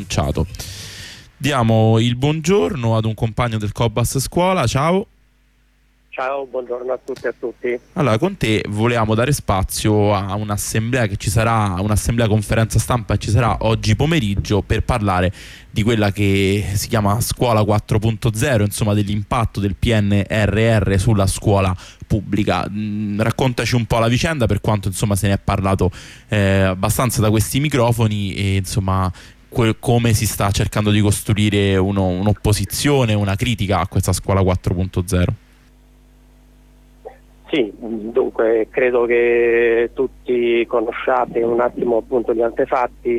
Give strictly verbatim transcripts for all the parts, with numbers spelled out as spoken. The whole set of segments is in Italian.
annunciato. Diamo il buongiorno ad un compagno del Cobas Scuola. Ciao. Ciao, buongiorno a tutti e a tutti. Allora, con te volevamo dare spazio a un'assemblea che ci sarà, un'assemblea conferenza stampa che ci sarà oggi pomeriggio per parlare di quella che si chiama Scuola quattro punto zero, insomma dell'impatto del P N R R sulla scuola pubblica. Mm, raccontaci un po' la vicenda, per quanto insomma se ne è parlato eh, abbastanza da questi microfoni, e insomma que- come si sta cercando di costruire uno, un'opposizione, una critica a questa Scuola quattro punto zero. Sì, dunque credo che tutti conosciate un attimo appunto gli antefatti.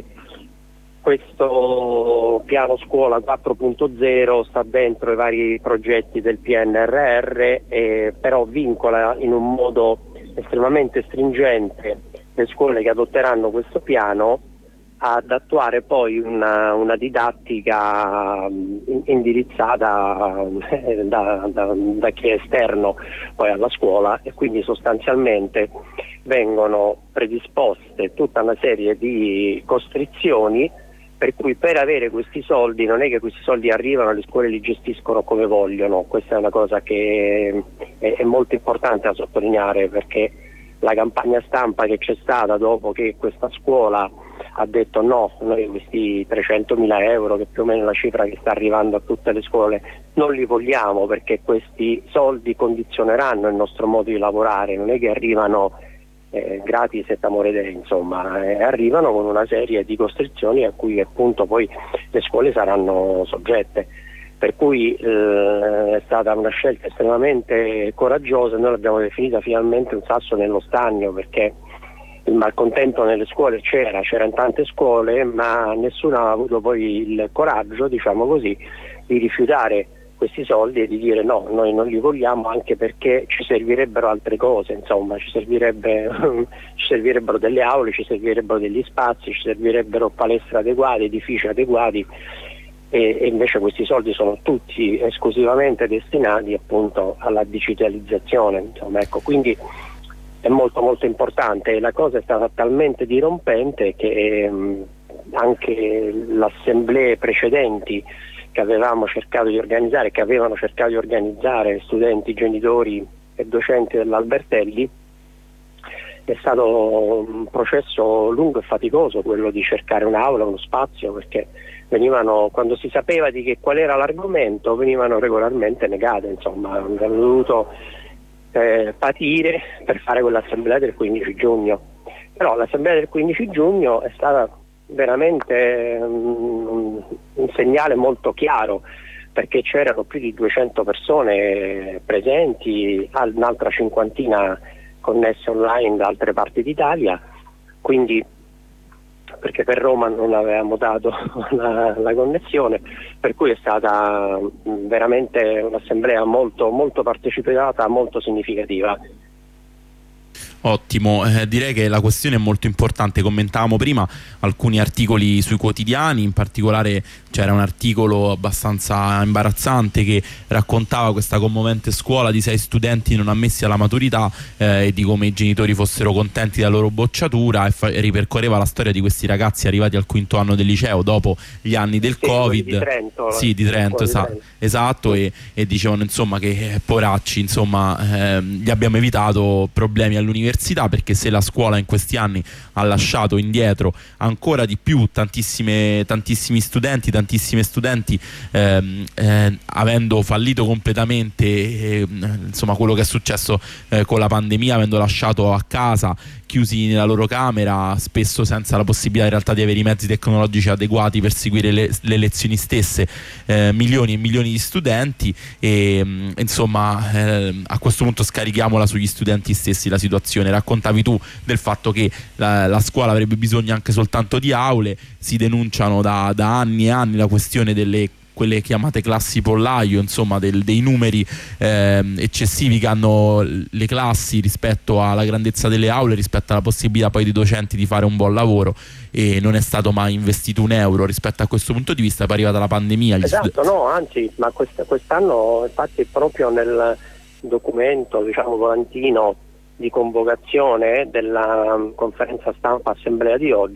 Questo piano scuola quattro punto zero sta dentro i vari progetti del P N R R, eh, però vincola in un modo estremamente stringente le scuole che adotteranno questo piano ad attuare poi una, una didattica indirizzata da, da, da chi è esterno poi alla scuola, e quindi sostanzialmente vengono predisposte tutta una serie di costrizioni per cui per avere questi soldi non è che questi soldi arrivano e le scuole li gestiscono come vogliono. Questa è una cosa che è, è molto importante da sottolineare, perché la campagna stampa che c'è stata dopo che questa scuola ha detto no, noi questi trecentomila euro, che più o meno è la cifra che sta arrivando a tutte le scuole, non li vogliamo perché questi soldi condizioneranno il nostro modo di lavorare, non è che arrivano eh, gratis et amore dei, insomma, eh, arrivano con una serie di costrizioni a cui appunto poi le scuole saranno soggette. Per cui eh, è stata una scelta estremamente coraggiosa, noi l'abbiamo definita finalmente un sasso nello stagno, perché il malcontento nelle scuole c'era, c'era in tante scuole, ma nessuno ha avuto poi il coraggio, diciamo così, di rifiutare questi soldi e di dire no, noi non li vogliamo, anche perché ci servirebbero altre cose, insomma, ci, servirebbe, ci servirebbero delle aule, ci servirebbero degli spazi, ci servirebbero palestre adeguate, edifici adeguati, e, e invece questi soldi sono tutti esclusivamente destinati appunto alla digitalizzazione, insomma, ecco, quindi è molto molto importante, e la cosa è stata talmente dirompente che mh, anche le assemblee precedenti che avevamo cercato di organizzare, che avevano cercato di organizzare studenti, genitori e docenti dell'Albertelli, è stato un processo lungo e faticoso quello di cercare un'aula, uno spazio, perché venivano, quando si sapeva di che qual era l'argomento, venivano regolarmente negate, insomma, abbiamo dovuto eh, patire per fare quell'assemblea del quindici giugno. Però l'assemblea del quindici giugno è stata veramente um, un segnale molto chiaro, perché c'erano più di duecento persone presenti, un'altra cinquantina connesse online da altre parti d'Italia, quindi perché per Roma non avevamo dato la, la connessione, per cui è stata veramente un'assemblea molto, molto partecipata, molto significativa. Ottimo, eh, direi che la questione è molto importante. Commentavamo prima alcuni articoli sui quotidiani, in particolare c'era un articolo abbastanza imbarazzante che raccontava questa commovente scuola di sei studenti non ammessi alla maturità eh, e di come i genitori fossero contenti della loro bocciatura, e fa- ripercorreva la storia di questi ragazzi arrivati al quinto anno del liceo dopo gli anni del sì, Covid. Di Trento, sì, di Trento, di esa- Trento. esatto, e, e dicevano insomma che eh, poracci, insomma, eh, gli abbiamo evitato problemi all'università, perché se la scuola in questi anni ha lasciato indietro ancora di più tantissime, tantissimi studenti, tantissime studenti ehm, eh, avendo fallito completamente eh, insomma quello che è successo eh, con la pandemia, avendo lasciato a casa chiusi nella loro camera, spesso senza la possibilità in realtà di avere i mezzi tecnologici adeguati per seguire le, le lezioni stesse, eh, milioni e milioni di studenti, e mh, insomma eh, a questo punto scarichiamola sugli studenti stessi la situazione. Raccontavi tu del fatto che la, la scuola avrebbe bisogno anche soltanto di aule, si denunciano da, da anni e anni la questione delle quelle chiamate classi pollaio, insomma del, dei numeri eh, eccessivi che hanno le classi rispetto alla grandezza delle aule, rispetto alla possibilità poi dei docenti di fare un buon lavoro, e non è stato mai investito un euro rispetto a questo punto di vista. Poi è arrivata la pandemia, gli esatto, stud- no, anzi, ma quest- quest'anno infatti proprio nel documento, diciamo, volantino di convocazione della conferenza stampa assemblea di oggi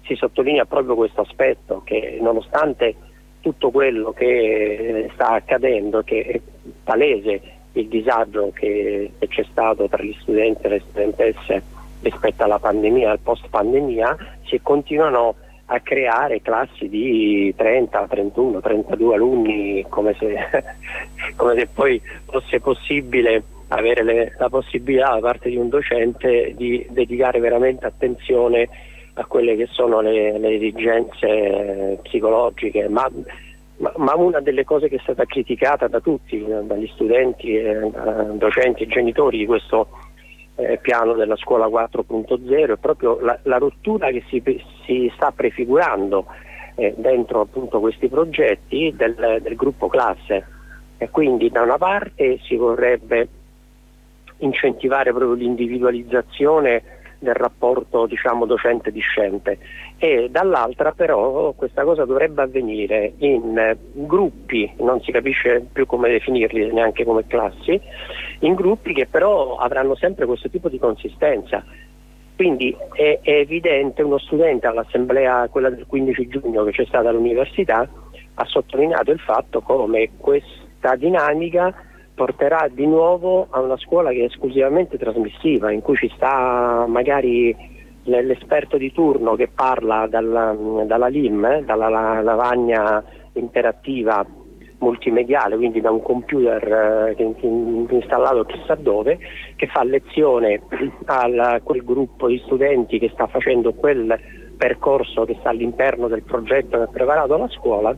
si sottolinea proprio questo aspetto, che nonostante tutto quello che sta accadendo, che è palese il disagio che, che c'è stato tra gli studenti e le studentesse rispetto alla pandemia, al post pandemia, si continuano a creare classi di trenta, trentuno, trentadue alunni, come se, come se poi fosse possibile avere le, la possibilità da parte di un docente di dedicare veramente attenzione a quelle che sono le, le esigenze psicologiche, ma, ma, ma una delle cose che è stata criticata da tutti, dagli studenti, eh, docenti e genitori di questo eh, piano della scuola quattro punto zero è proprio la, la rottura che si, si sta prefigurando eh, dentro appunto questi progetti del, del gruppo classe, e quindi da una parte si vorrebbe incentivare proprio l'individualizzazione del rapporto, diciamo, docente-discente, e dall'altra però questa cosa dovrebbe avvenire in gruppi, non si capisce più come definirli, neanche come classi, in gruppi che però avranno sempre questo tipo di consistenza. Quindi è, è evidente, uno studente all'assemblea, quella del quindici giugno che c'è stata all'università, ha sottolineato il fatto come questa dinamica porterà di nuovo a una scuola che è esclusivamente trasmissiva, in cui ci sta magari l'esperto di turno che parla dalla, dalla L I M, eh, dalla la, lavagna interattiva multimediale, quindi da un computer eh, che è installato chissà dove, che fa lezione a quel gruppo di studenti che sta facendo quel percorso che sta all'interno del progetto che ha preparato la scuola,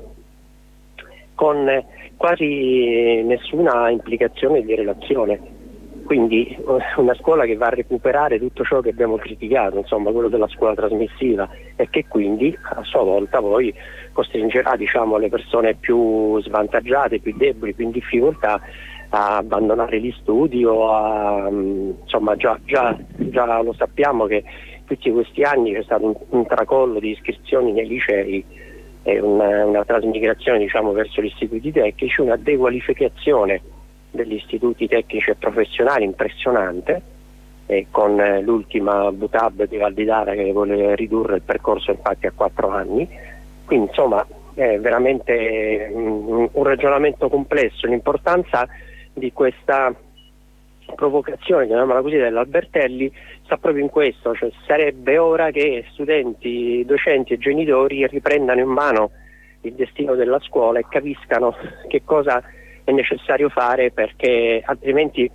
con quasi nessuna implicazione di relazione. Quindi una scuola che va a recuperare tutto ciò che abbiamo criticato, insomma quello della scuola trasmissiva, e che quindi a sua volta poi costringerà, diciamo, le persone più svantaggiate, più deboli, più in difficoltà a abbandonare gli studi o a, insomma già, già, già lo sappiamo che tutti questi anni c'è stato un, un tracollo di iscrizioni nei licei e una, una trasmigrazione, diciamo, verso gli istituti tecnici, una dequalificazione degli istituti tecnici e professionali impressionante, e con eh, l'ultima B U T A B di Val di Dara che vuole ridurre il percorso infatti a quattro anni. Quindi insomma è veramente un, un ragionamento complesso. L'importanza di questa provocazione, chiamiamola così, dell'Albertelli sta proprio in questo, cioè sarebbe ora che studenti, docenti e genitori riprendano in mano il destino della scuola e capiscano che cosa è necessario fare, perché altrimenti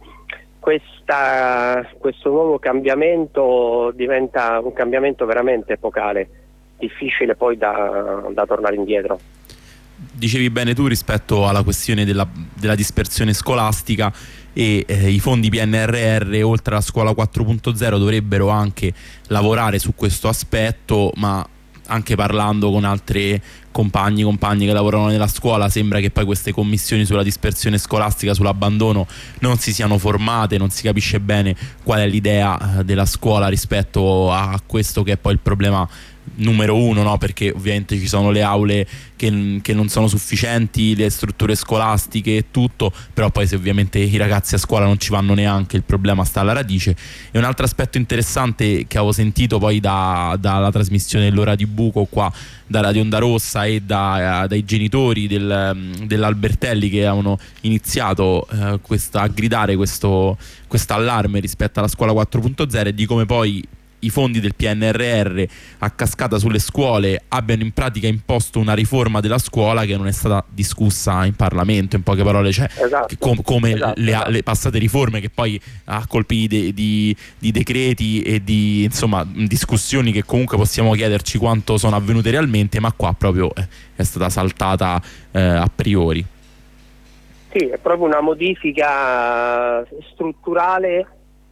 questa, questo nuovo cambiamento diventa un cambiamento veramente epocale, difficile poi da, da tornare indietro. Dicevi bene tu rispetto alla questione della, della dispersione scolastica, e eh, i fondi P N R R oltre alla scuola quattro punto zero dovrebbero anche lavorare su questo aspetto, ma anche parlando con altre compagni compagni che lavorano nella scuola sembra che poi queste commissioni sulla dispersione scolastica, sull'abbandono, non si siano formate, non si capisce bene qual è l'idea eh, della scuola rispetto a questo che è poi il problema numero uno, no? Perché ovviamente ci sono le aule che, che non sono sufficienti, le strutture scolastiche e tutto, però poi se ovviamente i ragazzi a scuola non ci vanno neanche, il problema sta alla radice. E un altro aspetto interessante che avevo sentito poi da, dalla trasmissione dell'Ora di Buco qua da Radio Onda Rossa e da, dai genitori del, dell'Albertelli, che avevano iniziato eh, questa, a gridare questo allarme rispetto alla scuola quattro punto zero, e di come poi i fondi del P N R R a cascata sulle scuole abbiano in pratica imposto una riforma della scuola che non è stata discussa in Parlamento, in poche parole, cioè esatto, com come esatto, le, esatto. le passate riforme che poi a colpi di, di, di decreti e di insomma discussioni che comunque possiamo chiederci quanto sono avvenute realmente, ma qua proprio eh, è stata saltata eh, a priori. Sì, è proprio una modifica strutturale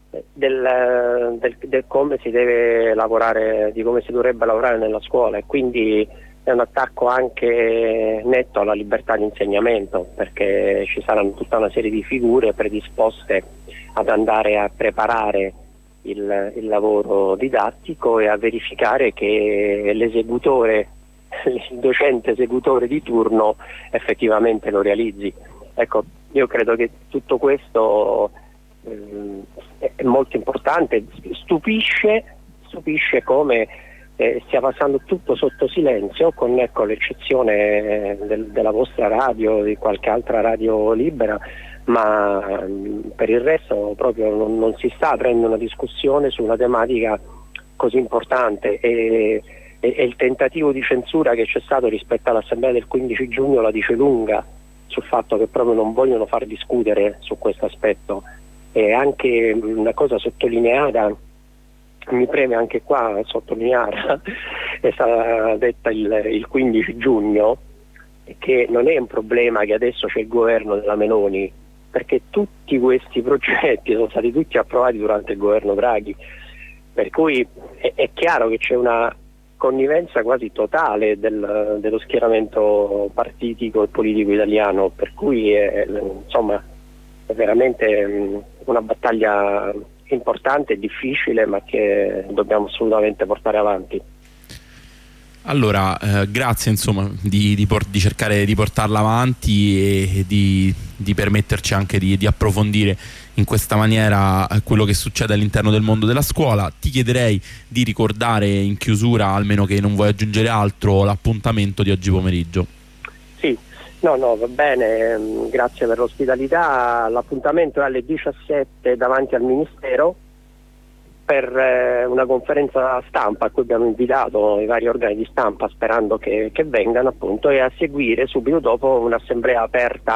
Del, del, del come si deve lavorare, di come si dovrebbe lavorare nella scuola, e quindi è un attacco anche netto alla libertà di insegnamento, perché ci saranno tutta una serie di figure predisposte ad andare a preparare il, il lavoro didattico e a verificare che l'esecutore, il docente esecutore di turno effettivamente lo realizzi. Ecco, io credo che tutto questo è molto importante. Stupisce, stupisce come eh, stia passando tutto sotto silenzio, con ecco l'eccezione del, della vostra radio, di qualche altra radio libera, ma mh, per il resto proprio non, non si sta aprendo una discussione su una tematica così importante, e, e, e il tentativo di censura che c'è stato rispetto all'assemblea del quindici giugno la dice lunga sul fatto che proprio non vogliono far discutere su questo aspetto. E anche una cosa sottolineata, mi preme anche qua sottolineare, è stata detta il, il quindici giugno, che non è un problema che adesso c'è il governo della Meloni, perché tutti questi progetti sono stati tutti approvati durante il governo Draghi, per cui è, è chiaro che c'è una connivenza quasi totale del, dello schieramento partitico e politico italiano, per cui è, insomma, è veramente mh, una battaglia importante e difficile, ma che dobbiamo assolutamente portare avanti. Allora, eh, grazie insomma di, di, por- di cercare di portarla avanti e, e di, di permetterci anche di, di approfondire in questa maniera eh, quello che succede all'interno del mondo della scuola. Ti chiederei di ricordare in chiusura, almeno che non vuoi aggiungere altro, l'appuntamento di oggi pomeriggio. Sì, no, no, va bene, grazie per l'ospitalità. L'appuntamento è alle diciassette davanti al Ministero per eh, una conferenza stampa a cui abbiamo invitato i vari organi di stampa, sperando che, che vengano appunto, e a seguire subito dopo un'assemblea aperta